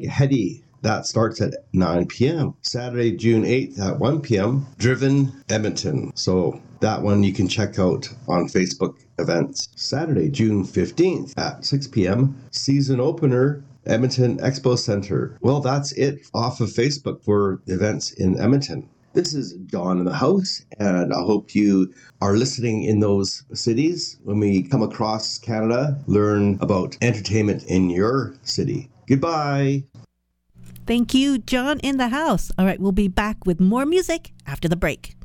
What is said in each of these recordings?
Meg Heady. That starts at 9 p.m. Saturday, June 8th at 1 p.m. Driven Edmonton. So that one you can check out on Facebook events. Saturday, June 15th at 6 p.m. Season opener, Edmonton Expo Center. Well, that's it off of Facebook for events in Edmonton. This is John in the house, and I hope you are listening in those cities. When we come across Canada, learn about entertainment in your city. Goodbye. Thank you, John in the house. All right, we'll be back with more music after the break.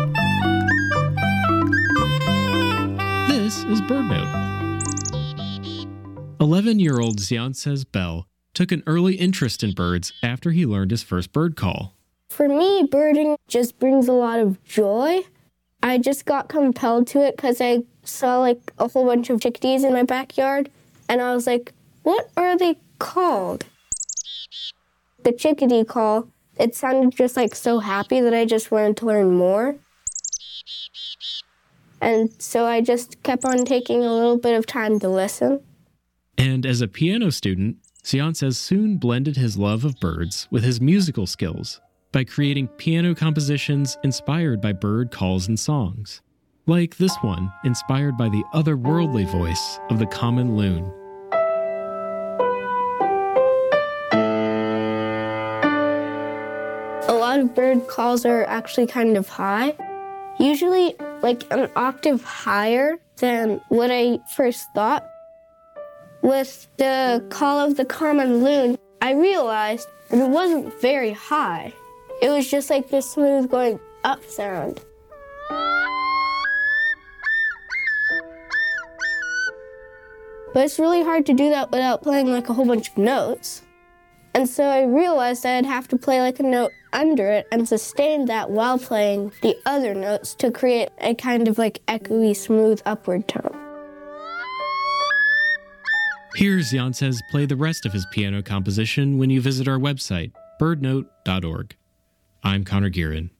This is BirdNote. 11-year-old Xiancez Bell took an early interest in birds after he learned his first bird call. For me, birding just brings a lot of joy. I just got compelled to it because I saw like a whole bunch of chickadees in my backyard, and I was like, what are they called? The chickadee call, it sounded just like so happy that I just wanted to learn more. And so I just kept on taking a little bit of time to listen. And as a piano student, Xiancez soon blended his love of birds with his musical skills by creating piano compositions inspired by bird calls and songs. Like this one, inspired by the otherworldly voice of the common loon. A lot of bird calls are actually kind of high, usually like an octave higher than what I first thought. With the call of the common loon, I realized that it wasn't very high. It was just like this smooth going up sound. But it's really hard to do that without playing like a whole bunch of notes. And so I realized I'd have to play like a note under it and sustain that while playing the other notes to create a kind of like echoey, smooth upward tone. Here's Xiancez play the rest of his piano composition when you visit our website, birdnote.org. I'm Connor Gearin.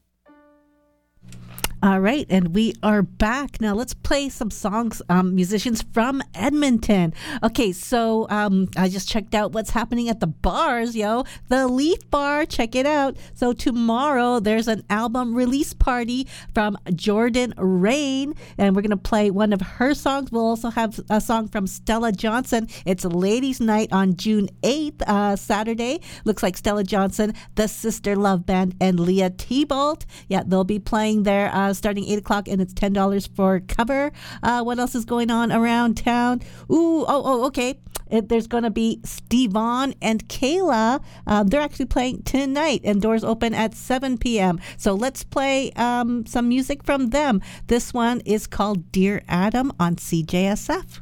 All right, and we are back. Now let's play some songs, musicians from Edmonton. Okay, so I just checked out what's happening at the bars, yo. The Leaf Bar, check it out. So tomorrow there's an album release party from Jordan Rain, and we're going to play one of her songs. We'll also have a song from Stella Johnson. It's Ladies' Night on June 8th, Saturday. Looks like Stella Johnson, the Sister Love Band, and Leah Thibault. Yeah, they'll be playing there starting 8 o'clock, and it's $10 for cover. What else is going on around town? Okay. There's going to be Stevon and Kayla. They're actually playing tonight, and doors open at 7 p.m. So let's play some music from them. This one is called Dear Adam on CJSF.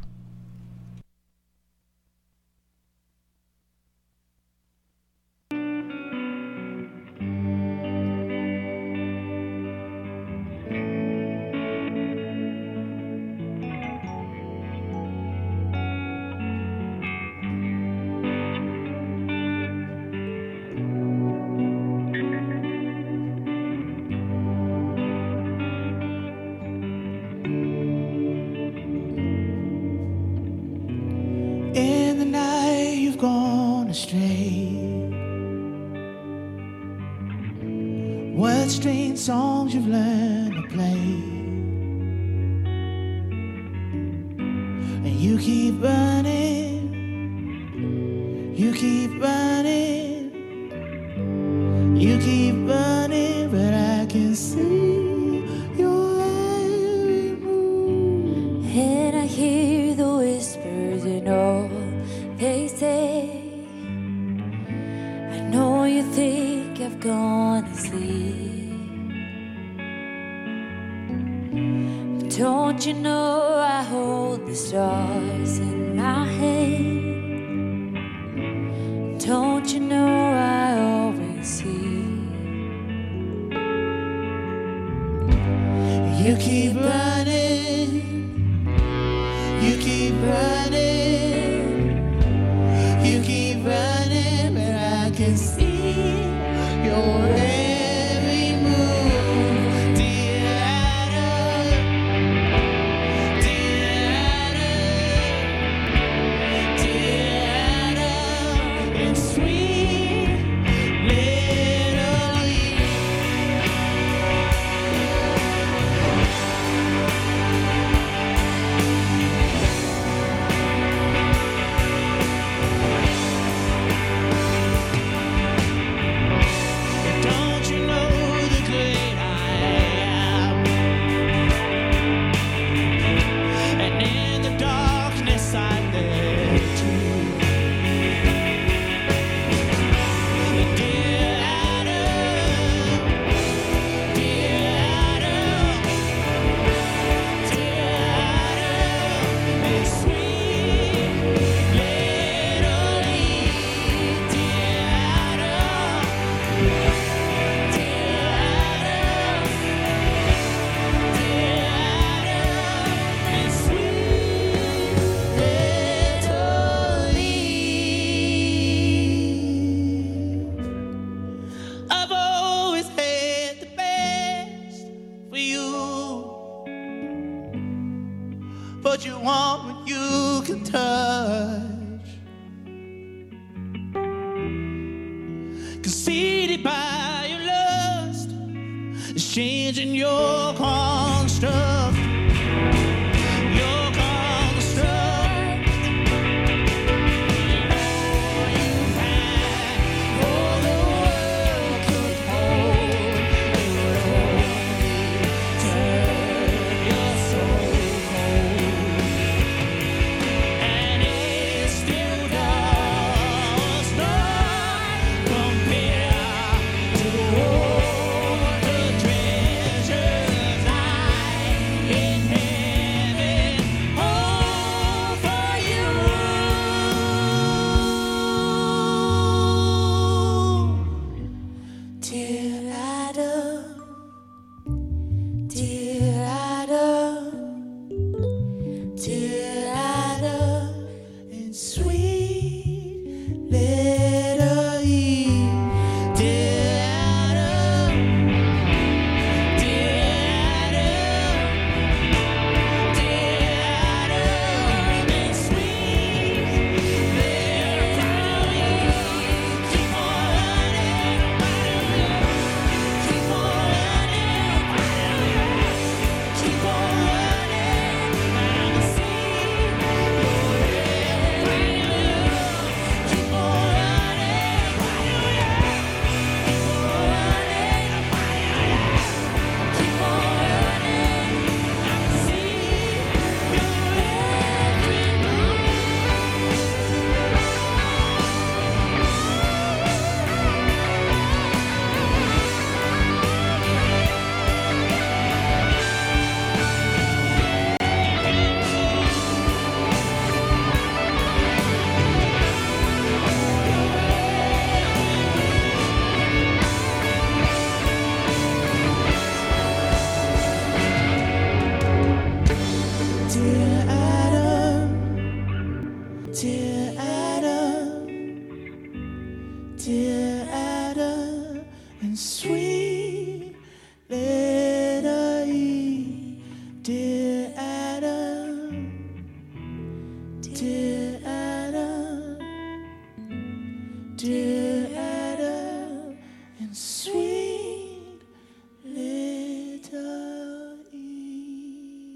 In the night you've gone astray. What strange songs you've learned to play. And you keep running, you keep running, you keep running, but I can see your every move. And I hear the whispers and all they say. I know you think I've gone to sleep, but don't you know I hold the stars in my hand? Don't you know I always see? You keep running, you keep running, you keep running, but I can see your every move. Dear Adam, dear Adam, dear Adam, it's sweet. conceited by your lust, is changing your construct. Your construct. All you had, all the world could hold, it would only turn your soul cold. And it still does not compare to all the treasures lie in heaven, all for you. Dear Adam, dear Adam, dear Adam, and sweet little Eve. Dear Adam, dear Adam, dear Adam, and sweet little Eve. Keep on running, keep on running, keep on running. I'm a sea, keep on running, keep on running. I see Dear Adam, dear Adam, dear Adam, and sweet little Eve. Dear Adam, dear Adam, dear Adam, and sweet little Eve.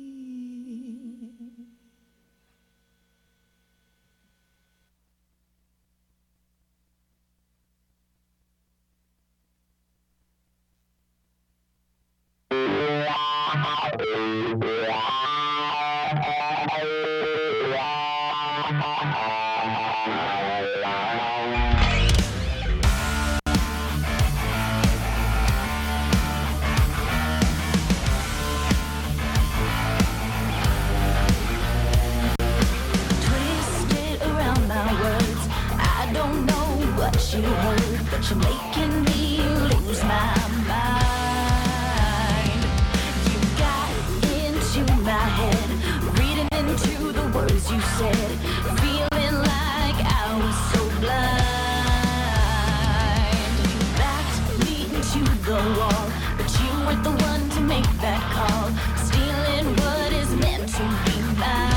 Twisted around my words. I don't know what you heard, but you're making me lose my mind. You got into my head, reading into the words you said, feeling like I was so blind. You backed me into the wall, but you weren't the one to make that call, stealing what is meant to be mine.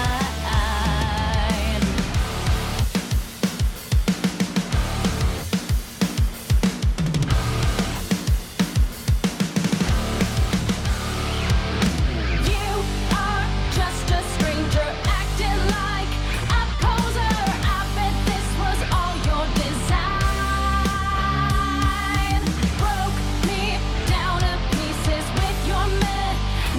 You are just a stranger acting like a poser. I bet this was all your design. Broke me down to pieces with your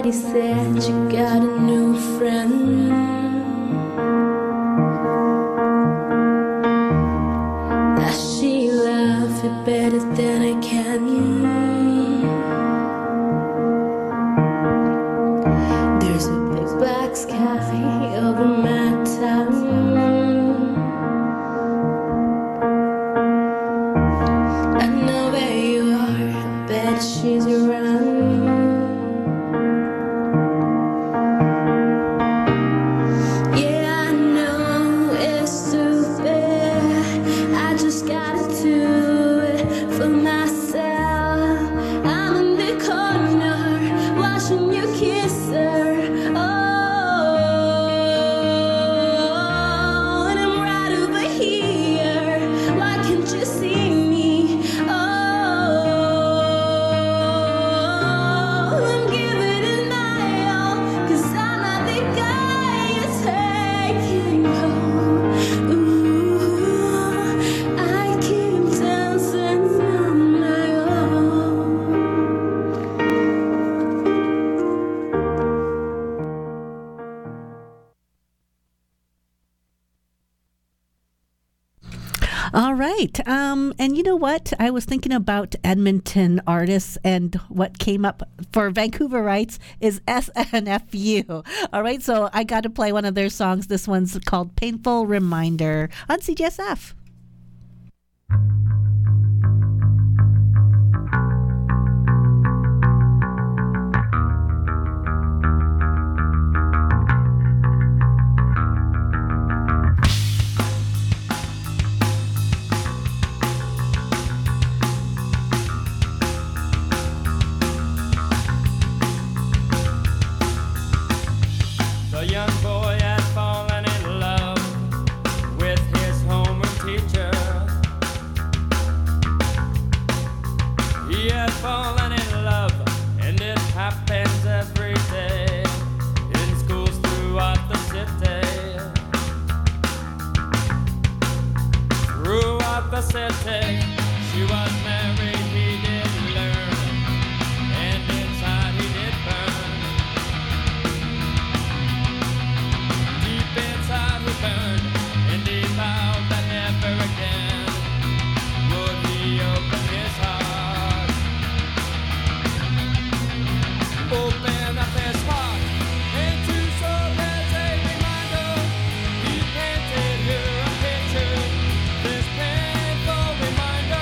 Somebody said you got a new friend. That she loves you better than I can. There's a big black sky over my town. I know where you are, I bet she's around. Yeah, I know it's stupid, I just gotta do it for myself. I'm in the corner, watching you kiss her. Oh, and I'm right over here. Why can't you see me? Oh, I'm giving it my all, 'cause I'm not the guy you're taking home. Ooh, I keep dancing on my own. All right. And you know what? I was thinking about Edmonton artists, and what came up for Vancouverites is SNFU. All right. So I got to play one of their songs. This one's called Painful Reminder on CGSF. The young boy had fallen in love with his homeroom teacher. He had fallen in love, and it happens every day in schools throughout the city. Throughout the city, she was married, he didn't learn, and inside he did burn. Deep inside he burned, and he vowed that never again would he open his heart. Open up his heart, and to serve as a reminder, he painted her a picture, this painful reminder.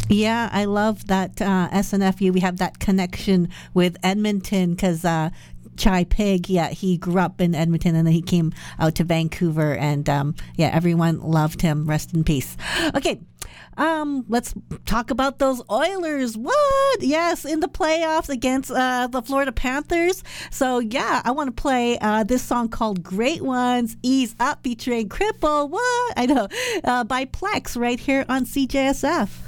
Yeah, I love that SNFU. We have that connection with Edmonton because Chai Pig, yeah, he grew up in Edmonton and then he came out to Vancouver, and yeah, everyone loved him. Rest in peace. Okay, let's talk about those Oilers. What? Yes, in the playoffs against the Florida Panthers. So yeah, I want to play this song called "Great Ones." Ease Up featuring Cripple. What? I know by Plex right here on CJSF.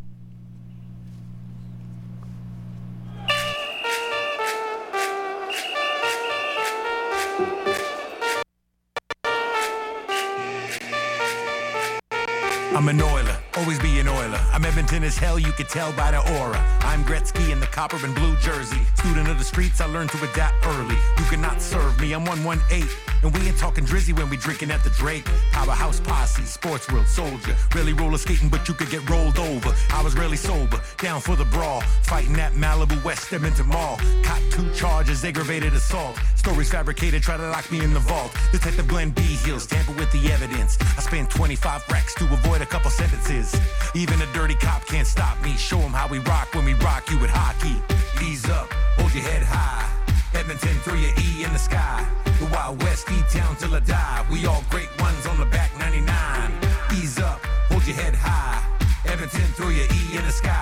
I'm an Oiler, always be an Oiler. I'm Edmonton as hell, you could tell by the aura. I'm Gretzky in the copper and blue jersey. Student of the streets, I learned to adapt early. You cannot serve me, I'm 118. And we ain't talking drizzy when we drinking at the Drake. Powerhouse posse, sports world soldier. Really roller skating, but you could get rolled over. I was really sober, down for the brawl. Fighting at Malibu West Edmonton Mall. Caught 2 charges, aggravated assault. Stories fabricated, try to lock me in the vault. Detective Glenn B. Hills, tamper with the evidence. I spent 25 racks to avoid a couple sentences. Even a dirty cop can't stop me. Show him how we rock when we rock you with hockey. Ease up, hold your head high. Edmonton, throw your E in the sky. The Wild West, E-Town till I die. We all great ones on the back 99. Ease up, hold your head high. Edmonton, throw your E in the sky.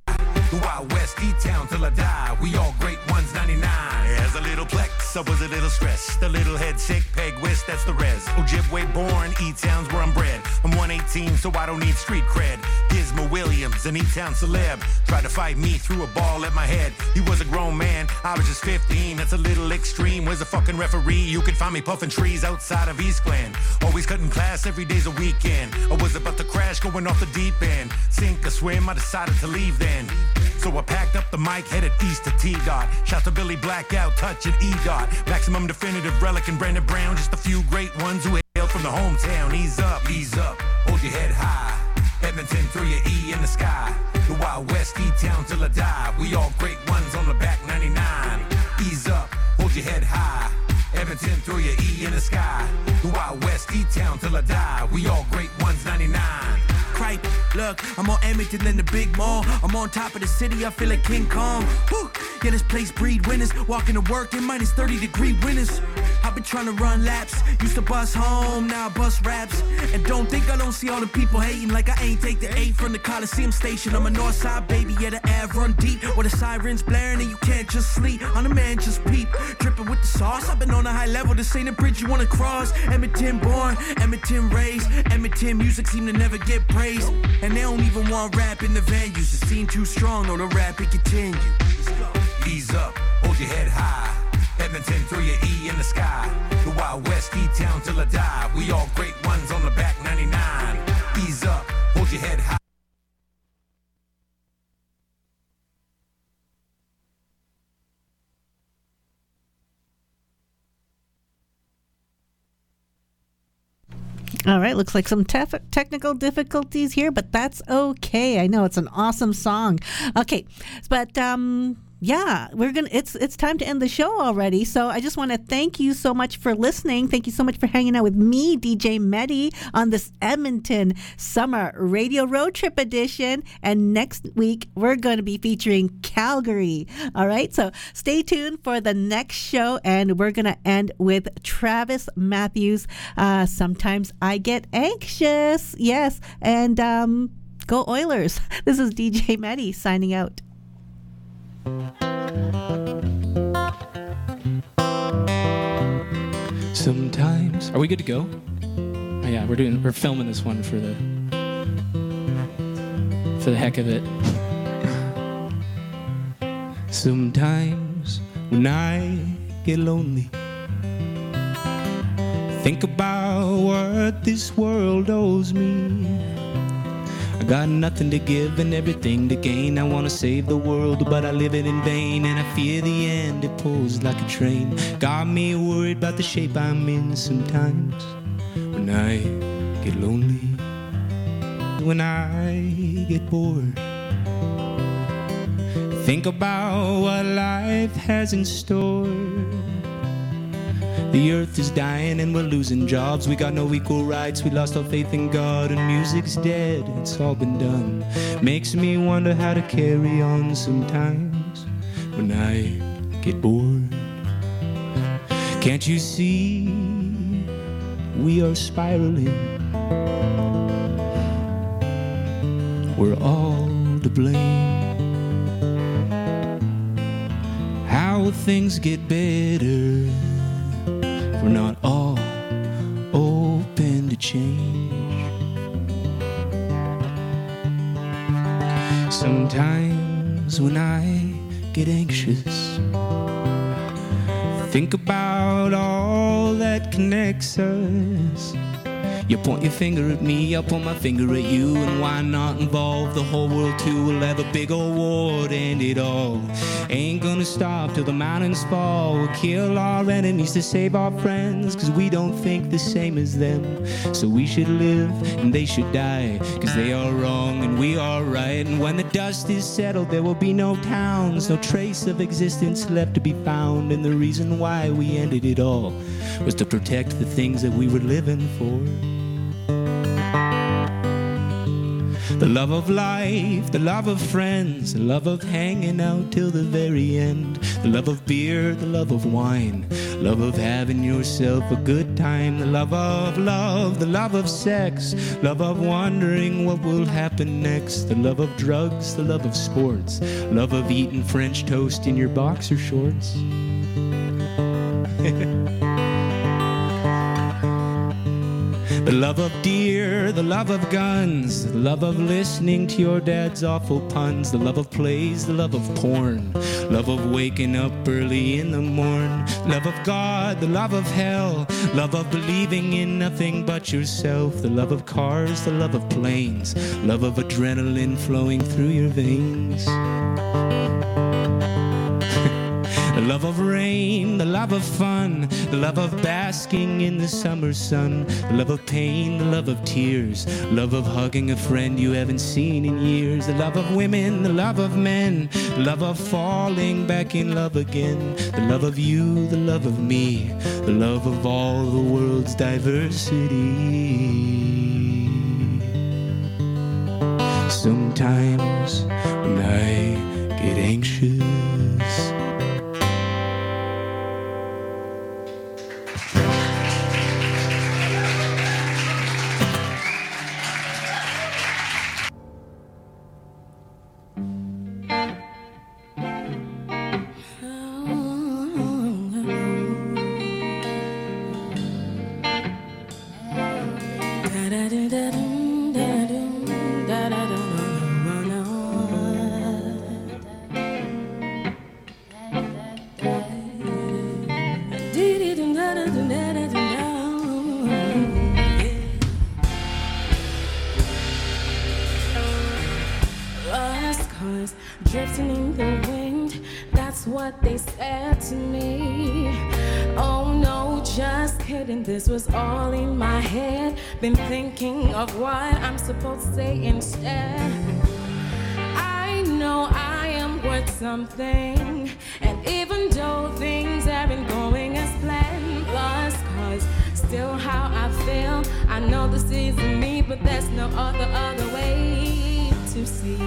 The Wild West, E-Town till I die. We all great ones 99. As a little plex, I was a little stressed. A little head sick, Peg West, that's the res. Ojibwe born, E-Town's where I'm bred. I'm 118, so I don't need street cred. Gizmo Williams, an E-Town celeb, tried to fight me, threw a ball at my head. He was a grown man, I was just 15. That's a little extreme. Where's the fucking referee? You could find me puffing trees outside of East Glen. Always cutting class, every day's a weekend. I was about to crash, going off the deep end. Sink or swim, I decided to leave then. So I packed up the mic, headed east to T-Dot. Shout to Billy Blackout, Touch and E-Dot. Maximum Definitive, Relic and Brandon Brown. Just a few great ones who hail from the hometown. Ease up, hold your head high. Edmonton, throw your E in the sky. The Wild West, E-Town till I die. We all great ones on the back 99. Ease up, hold your head high. Edmonton, throw your E in the sky. The Wild West, E-Town till I die. We all great ones 99. Cripe, look, I'm on Edmonton in the big mall. I'm on top of the city, I feel like King Kong. Woo. Yeah, this place breed winners. Walking to work in minus 30-degree winters. I've been trying to run laps. Used to bus home, now I bus raps. And don't think I don't see all the people hating like I ain't take the 8 from the Coliseum station. I'm a north side baby, yeah, the Ave run deep. Where the sirens blaring and you can't just sleep. On the man, just peep. Dripping with the sauce, I've been on a high level. This ain't a bridge you wanna cross. Edmonton born, Edmonton raised. Edmonton music seem to never get praised. And they don't even want rap in the venues. The scene too strong, no, the rap it continue. Ease up, hold your head high. Edmonton, throw your E in the sky. The Wild West, E-Town till I die. We all great ones on the back 99. Ease up, hold your head high. All right, looks like some technical difficulties here, but that's okay. I know it's an awesome song. Okay, but yeah, it's time to end the show already. So I just want to thank you so much for listening. Thank you so much for hanging out with me, DJ Medi, on this Edmonton Summer Radio Road Trip Edition. And next week, we're going to be featuring Calgary. All right, so stay tuned for the next show. And we're going to end with Travis Matthews. Sometimes I get anxious. Yes, and go Oilers. This is DJ Medi signing out. Sometimes. Are we good to go? Oh, yeah, we're filming this one for the heck of it. Sometimes when I get lonely, think about what this world owes me. I got nothing to give and everything to gain. I want to save the world, but I live it in vain. And I fear the end, it pulls like a train. Got me worried about the shape I'm in sometimes. When I get lonely, when I get bored, think about what life has in store. The earth is dying and we're losing jobs. We got no equal rights, we lost our faith in God, and music's dead, it's all been done. Makes me wonder how to carry on sometimes when I get bored. Can't you see we are spiraling? We're all to blame. How will things get better if we're not all open to change? Sometimes when I get anxious, think about all that connects us. You point your finger at me, I'll point my finger at you, and why not involve the whole world too? We'll have a big old war to end it all. Ain't gonna stop till the mountains fall. We'll kill our enemies to save our friends, cause we don't think the same as them. So we should live and they should die, cause they are wrong and we are right. And when the dust is settled, there will be no towns, no trace of existence left to be found. And the reason why we ended it all was to protect the things that we were living for. The love of life, the love of friends, the love of hanging out till the very end, the love of beer, the love of wine, love of having yourself a good time, the love of love, the love of sex, love of wondering what will happen next, the love of drugs, the love of sports, love of eating French toast in your boxer shorts. The love of deer, the love of guns, the love of listening to your dad's awful puns, the love of plays, the love of porn, love of waking up early in the morn, love of God, the love of hell, love of believing in nothing but yourself, the love of cars, the love of planes, love of adrenaline flowing through your veins. The love of rain, the love of fun, the love of basking in the summer sun, the love of pain, the love of tears, love of hugging a friend you haven't seen in years, the love of women, the love of men, the love of falling back in love again, the love of you, the love of me, the love of all the world's diversity. Sometimes when I get anxious, drifting in the wind, that's what they said to me. Oh no, just kidding, this was all in my head. Been thinking of what I'm supposed to say instead. I know I am worth something, and even though things haven't going as planned, plus cause still how I feel, I know this isn't me, but there's no other way to see.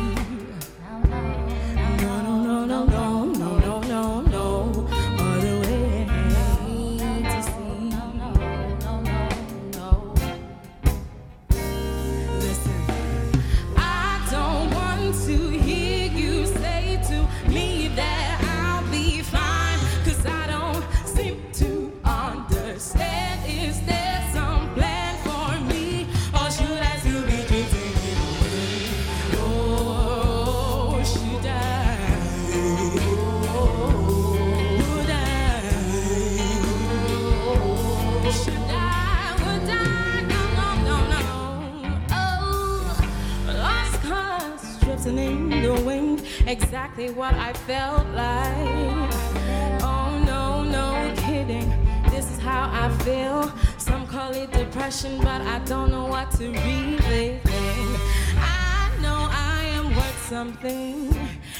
Exactly what I felt like. Oh no, no kidding, this is how I feel. Some call it depression, but I don't know what to really think. I know I am worth something,